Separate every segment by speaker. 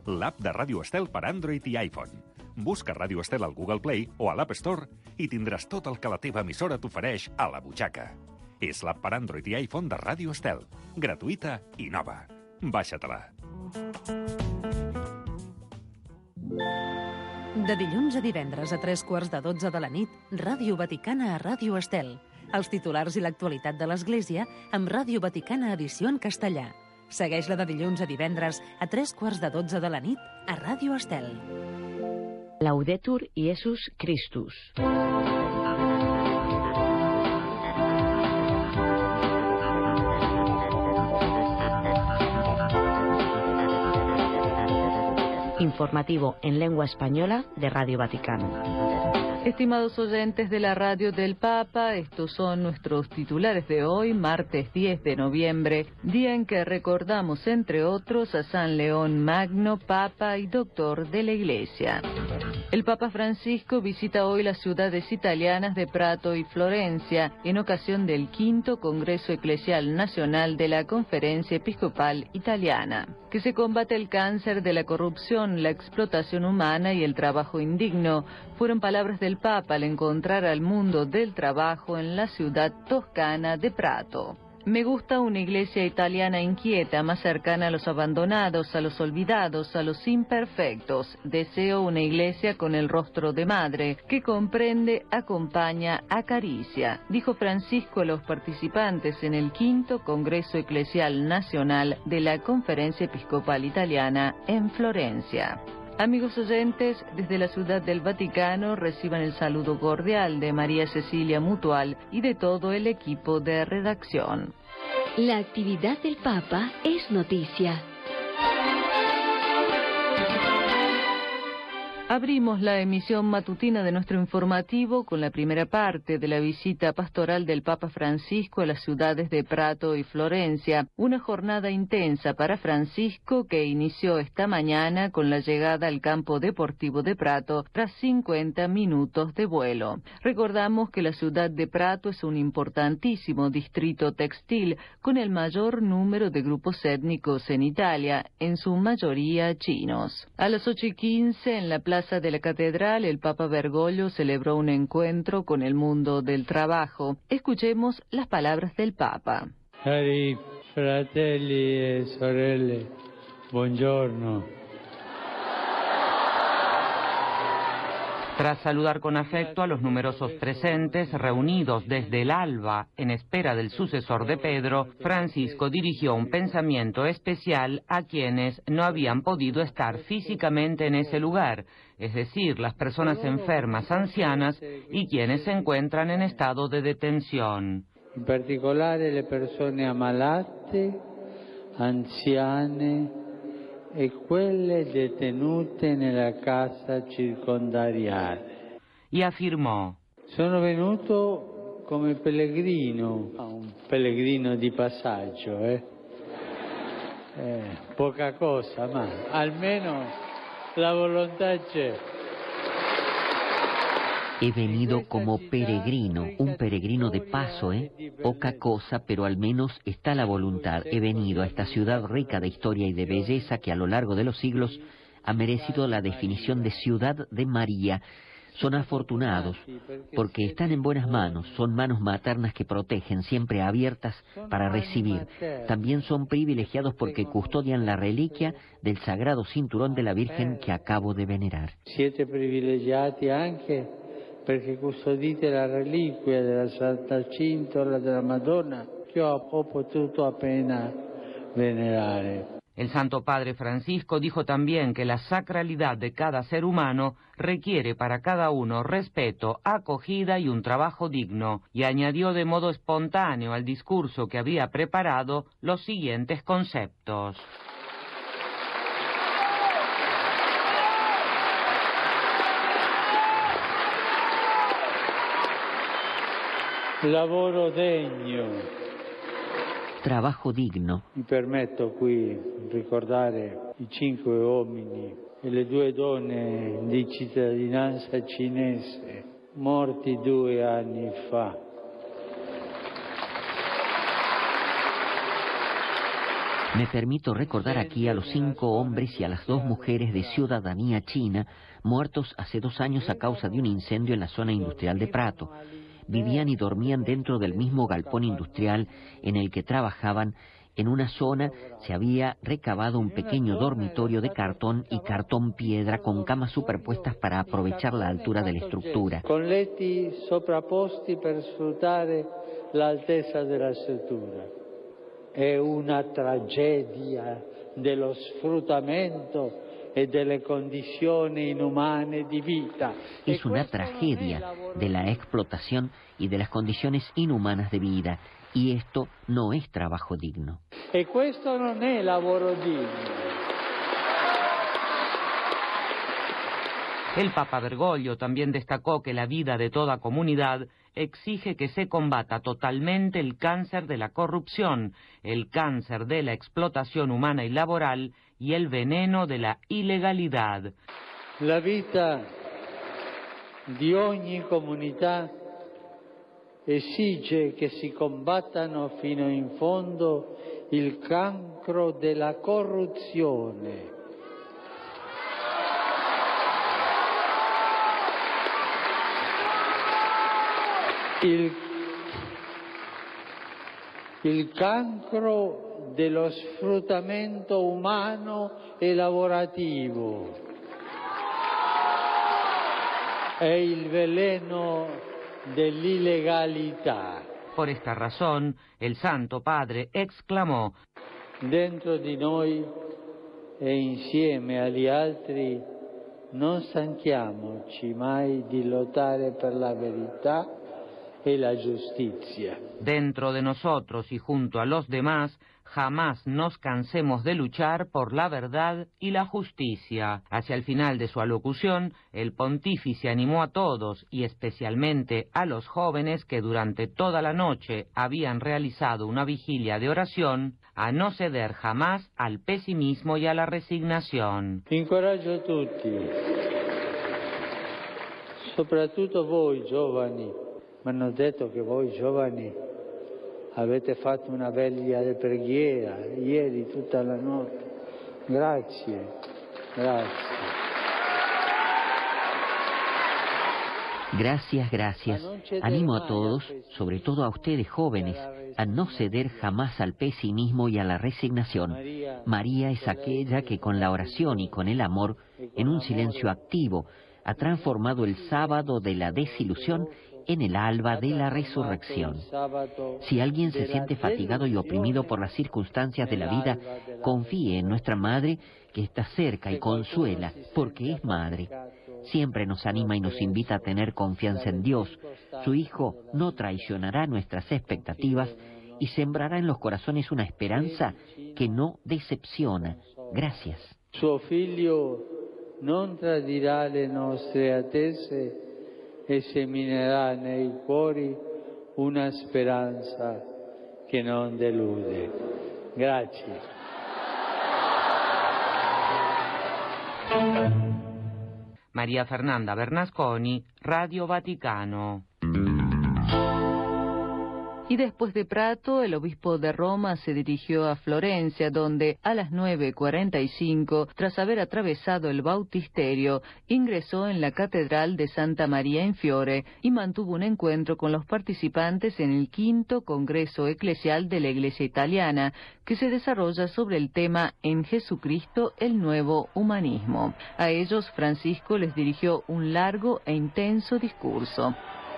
Speaker 1: l'app de Ràdio Estel per Android i iPhone. Busca Ràdio Estel al Google Play o a l'App Store i tindràs tot el que la teva emissora t'ofereix a la butxaca. És l'app per Android i iPhone de Ràdio Estel. Gratuïta i nova. Baixa-te-la.
Speaker 2: De dilluns a divendres a 11:45 de la nit, Ràdio Vaticana a Ràdio Estel. Els titulars i l'actualitat de l'Església amb Ràdio Vaticana edició en castellà. Segueix-la de dilluns a divendres a 11:45 de la nit a Ràdio Estel.
Speaker 3: Laudetur Iesus Christus. Informativo en lengua española de Radio Vaticano.
Speaker 4: Estimados oyentes de la radio del Papa, estos son nuestros titulares de hoy, martes 10 de noviembre, día en que recordamos, entre otros, a San León Magno, Papa y Doctor de la Iglesia. El Papa Francisco visita hoy las ciudades italianas de Prato y Florencia en ocasión del quinto Congreso Eclesial Nacional de la Conferencia Episcopal Italiana. Que se combate el cáncer de la corrupción, la explotación humana y el trabajo indigno, fueron palabras del Papa al encontrar al mundo del trabajo en la ciudad toscana de Prato. Me gusta una iglesia italiana inquieta, más cercana a los abandonados, a los olvidados, a los imperfectos. Deseo una iglesia con el rostro de madre, que comprende, acompaña, acaricia, dijo Francisco a los participantes en el quinto Congreso Eclesial Nacional de la Conferencia Episcopal Italiana en Florencia. Amigos oyentes, desde la Ciudad del Vaticano reciban el saludo cordial de María Cecilia Mutual y de todo el equipo de redacción.
Speaker 3: La actividad del Papa es noticia.
Speaker 4: Abrimos la emisión matutina de nuestro informativo con la primera parte de la visita pastoral del Papa Francisco a las ciudades de Prato y Florencia, una jornada intensa para Francisco que inició esta mañana con la llegada al campo deportivo de Prato tras 50 minutos de vuelo. Recordamos que la ciudad de Prato es un importantísimo distrito textil con el mayor número de grupos étnicos en Italia, en su mayoría chinos. A las 8:15 en la Plaza de la Catedral, el Papa Bergoglio celebró un encuentro con el mundo del trabajo. Escuchemos las palabras del Papa.
Speaker 5: Cari fratelli e sorelle, buongiorno.
Speaker 6: Tras saludar con afecto a los numerosos presentes reunidos desde el alba en espera del sucesor de Pedro, Francisco dirigió un pensamiento especial a quienes no habían podido estar físicamente en ese lugar, es decir, las personas enfermas, ancianas y quienes se encuentran en estado de detención.
Speaker 5: En particular, le persone ammalate, anziane e quelle detenute nella casa circondariale.
Speaker 6: Y afirmó:
Speaker 5: Sono venuto come pellegrino, un pellegrino di passaggio, poca cosa, ma almeno la volontà c'è.
Speaker 7: He venido como peregrino, un peregrino de paso, Poca cosa, pero al menos está la voluntad. He venido a esta ciudad rica de historia y de belleza que a lo largo de los siglos ha merecido la definición de ciudad de María. Son afortunados porque están en buenas manos, son manos maternas que protegen, siempre abiertas para recibir. También son privilegiados porque custodian la reliquia del sagrado cinturón de la Virgen que acabo de venerar.
Speaker 5: Siete privilegiati anche perché custodite la reliquia della Santa Cintola della Madonna che ho potuto appena venerare.
Speaker 6: El Santo Padre Francisco dijo también que la sacralidad de cada ser humano requiere para cada uno respeto, acogida y un trabajo digno, y añadió de modo espontáneo al discurso que había preparado los siguientes conceptos.
Speaker 5: Lavoro degno.
Speaker 7: Trabajo digno.
Speaker 5: Mi permetto qui ricordare i 5 uomini e le 2 donne di cittadinanza cinese morti 2 anni fa.
Speaker 7: Me permito recordar aquí a los 5 hombres y a las 2 mujeres de ciudadanía china muertos hace 2 años a causa de un incendio en la zona industrial de Prato. Vivían y dormían dentro del mismo galpón industrial en el que trabajaban. En una zona se había recavado un pequeño dormitorio de cartón y cartón piedra con camas superpuestas para aprovechar la altura de la estructura.
Speaker 5: Con letti sovrapposti per sfruttare l'altezza della struttura. È una tragedia dello sfruttamento e delle condizioni inumane di vita.
Speaker 7: Es una tragedia de la explotación y de las condiciones inhumanas de vida. Y esto no es trabajo digno.
Speaker 5: E questo non è lavoro digno.
Speaker 6: El Papa Bergoglio también destacó que la vida de toda comunidad exige que se combata totalmente el cáncer de la corrupción, el cáncer de la explotación humana y laboral y el veneno de la ilegalidad.
Speaker 5: La vita di ogni comunità esige che si combattano fino in fondo il cancro della corruzione. Il cancro dello sfruttamento umano e lavorativo è il veleno dell'illegalità.
Speaker 6: Por esta razón, el Santo Padre exclamó:
Speaker 5: Dentro di noi e insieme agli altri non stanchiamoci mai di lottare per la verità e la giustizia.
Speaker 6: Dentro de nosotros y junto a los demás, jamás nos cansemos de luchar por la verdad y la justicia. Hacia el final de su alocución, el pontífice animó a todos, y especialmente a los jóvenes que durante toda la noche habían realizado una vigilia de oración, a no ceder jamás al pesimismo y a la resignación.
Speaker 5: Incoraggio a tutti, soprattutto voi giovani. Mi hanno detto che voi giovani avete fatto una veglia di preghiera ieri tutta la notte. Grazie, grazie.
Speaker 7: Gracias, gracias. Animo a todos, sobre todo a ustedes jóvenes, a no ceder jamás al pesimismo y a la resignación. María es aquella que con la oración y con el amor, en un silencio activo, ha transformado el sábado de la desilusión en el alba de la resurrección. Si alguien se siente fatigado y oprimido por las circunstancias de la vida, confíe en nuestra Madre, que está cerca y consuela, porque es Madre. Siempre nos anima y nos invita a tener confianza en Dios. Su Hijo no traicionará nuestras expectativas y sembrará en los corazones una esperanza que no decepciona. Gracias.
Speaker 5: Suo Figlio non tradirà le nostre attese e seminerà nei cuori una speranza che non delude. Grazie.
Speaker 6: María Fernanda Bernasconi, Radio Vaticano.
Speaker 4: Y después de Prato, el obispo de Roma se dirigió a Florencia, donde a las 9:45, tras haber atravesado el Bautisterio, ingresó en la Catedral de Santa María in Fiore y mantuvo un encuentro con los participantes en el 5º Congreso Eclesial de la Iglesia Italiana, que se desarrolla sobre el tema En Jesucristo, el nuevo humanismo. A ellos, Francisco les dirigió un largo e intenso discurso.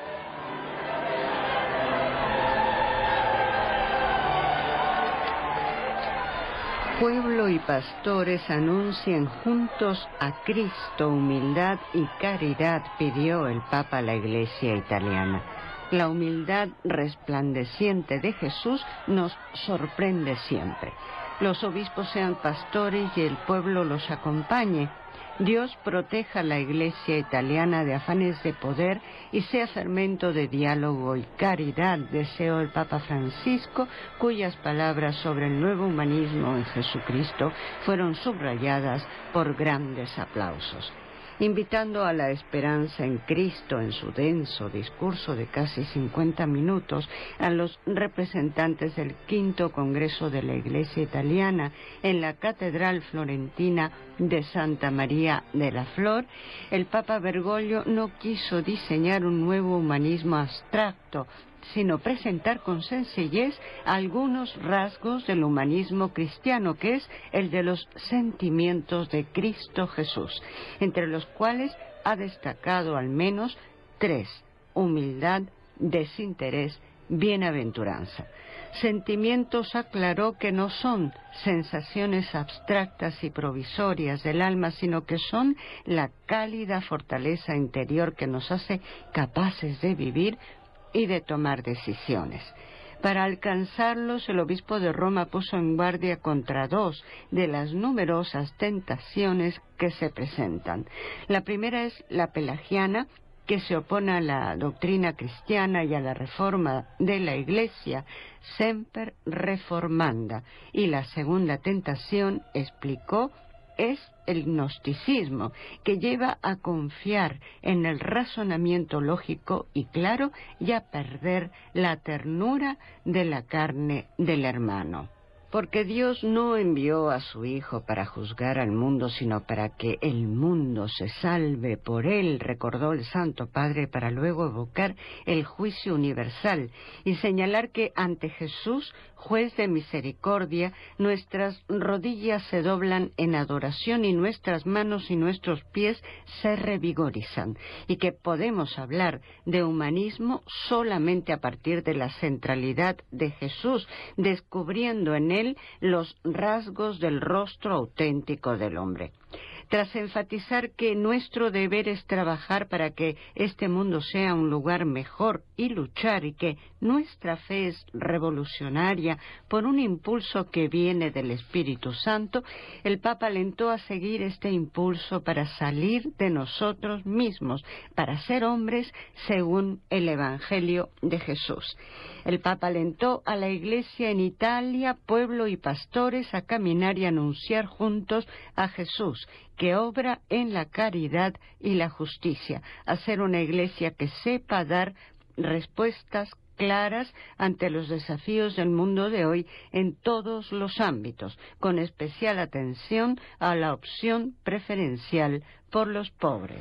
Speaker 8: Pueblo y pastores anuncien juntos a Cristo humildad y caridad, pidió el Papa a la Iglesia italiana. La humildad resplandeciente de Jesús nos sorprende siempre. Los obispos sean pastores y el pueblo los acompañe. Dios proteja a la Iglesia italiana de afanes de poder y sea fermento de diálogo y caridad, deseó el Papa Francisco, cuyas palabras sobre el nuevo humanismo en Jesucristo fueron subrayadas por grandes aplausos. invitando a la esperanza en Cristo en su denso discurso de casi 50 minutos a los representantes del V Congreso de la Iglesia Italiana en la Catedral Florentina de Santa María de la Flor, el Papa Bergoglio no quiso diseñar un nuevo humanismo abstracto, sino presentar con sencillez algunos rasgos del humanismo cristiano, que es el de los sentimientos de Cristo Jesús, entre los cuales ha destacado al menos 3: humildad, desinterés, bienaventuranza. Sentimientos, aclaró, que no son sensaciones abstractas y provisorias del alma, sino que son la cálida fortaleza interior que nos hace capaces de vivir y de tomar decisiones. Para alcanzarlos, el obispo de Roma puso en guardia contra 2 de las numerosas tentaciones que se presentan. La primera es la pelagiana, que se opone a la doctrina cristiana y a la reforma de la Iglesia, semper reformanda. Y la segunda tentación, explicó, es el gnosticismo, que lleva a confiar en el razonamiento lógico y claro y a perder la ternura de la carne del hermano. Porque Dios no envió a su Hijo para juzgar al mundo, sino para que el mundo se salve por él, recordó el Santo Padre, para luego evocar el juicio universal y señalar que ante Jesús, juez de misericordia, nuestras rodillas se doblan en adoración y nuestras manos y nuestros pies se revigorizan, y que podemos hablar de humanismo solamente a partir de la centralidad de Jesús, descubriendo en él los rasgos del rostro auténtico del hombre. Tras enfatizar que nuestro deber es trabajar para que este mundo sea un lugar mejor y luchar, y que nuestra fe es revolucionaria por un impulso que viene del Espíritu Santo, el Papa alentó a seguir este impulso para salir de nosotros mismos, para ser hombres según el Evangelio de Jesús. El Papa alentó a la Iglesia en Italia, pueblo y pastores a caminar y anunciar juntos a Jesús, que obra en la caridad y la justicia, a ser una Iglesia que sepa dar respuestas claras ante los desafíos del mundo de hoy en todos los ámbitos, con especial atención a la opción preferencial por los pobres.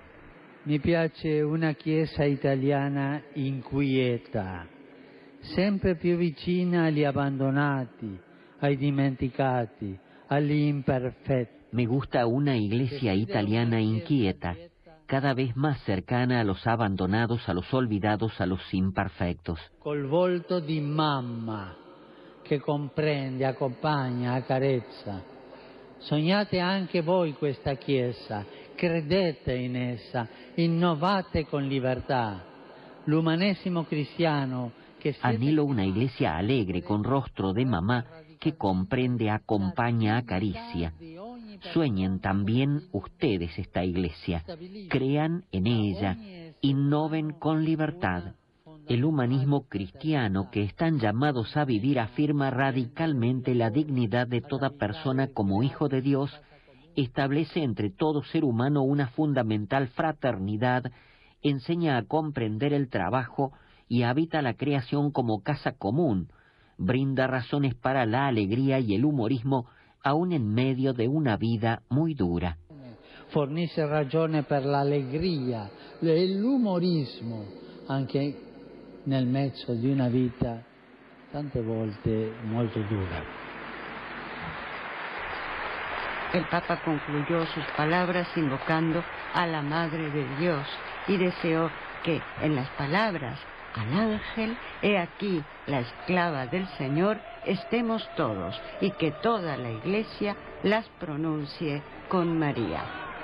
Speaker 5: Mi piace una Chiesa italiana inquieta, sempre più vicina agli abbandonati, ai dimenticati, agli imperfetti.
Speaker 7: Me gusta una iglesia italiana inquieta, cada vez más cercana a los abandonados, a los olvidados, a los imperfectos.
Speaker 5: Col volto di mamma, che comprende, accompagna, accarezza. Sognate anche voi questa Chiesa, credete in essa, innovate con libertà. L'umanesimo cristiano che
Speaker 7: Anhelo una iglesia alegre, con rostro de mamá, que comprende, acompaña, acaricia. Sueñen también ustedes esta iglesia, crean en ella, innoven con libertad. El humanismo cristiano que están llamados a vivir afirma radicalmente la dignidad de toda persona como hijo de Dios, establece entre todo ser humano una fundamental fraternidad, enseña a comprender el trabajo y habita la creación como casa común, brinda razones para la alegría y el humorismo aún en medio de una vida muy dura.
Speaker 5: Fornisce ragione per l'allegria e l'umorismo anche nel mezzo di una vita tante volte molto dura.
Speaker 8: El Papa concluyó sus palabras invocando a la Madre de Dios y deseó que en las palabras al ángel, he aquí la esclava del Señor, estemos todos, y que toda la Iglesia las pronuncie con María.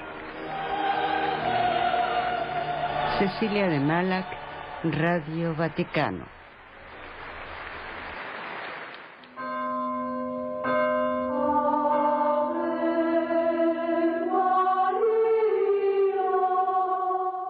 Speaker 8: Cecilia de Malac, Radio Vaticano.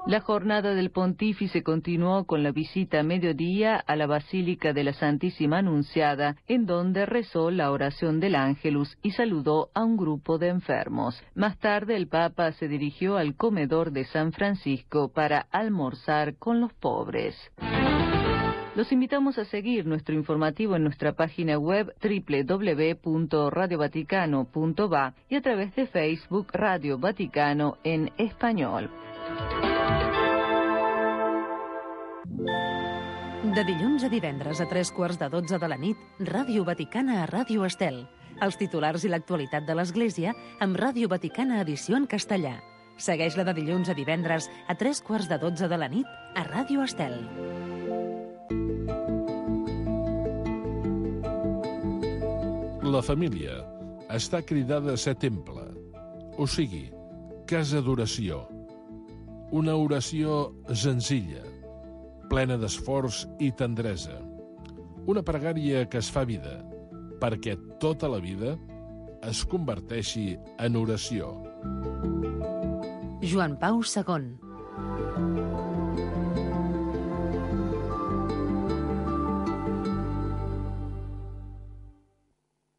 Speaker 4: La jornada del pontífice continuó con la visita a mediodía a la Basílica de la Santísima Anunciada, en donde rezó la oración del Ángelus y saludó a un grupo de enfermos. Más tarde, el Papa se dirigió al comedor de San Francisco para almorzar con los pobres. Los invitamos a seguir nuestro informativo en nuestra página web www.radiovaticano.va y a través de Facebook Radio Vaticano en español.
Speaker 2: De dilluns a divendres a 3:15 de la nit, Ràdio Vaticana a Ràdio Estel. Els titulars i l'actualitat de l'Església amb Ràdio Vaticana edició en castellà. Segueix-la de dilluns a divendres a 3:15 de la nit a Ràdio Estel.
Speaker 9: La família està cridada a ser temple, o sigui, casa d'oració. Una oració senzilla, plena d'esforç i tendresa. Una pregària que es fa vida, perquè tota la vida es converteixi en oració.
Speaker 2: Joan Pau II.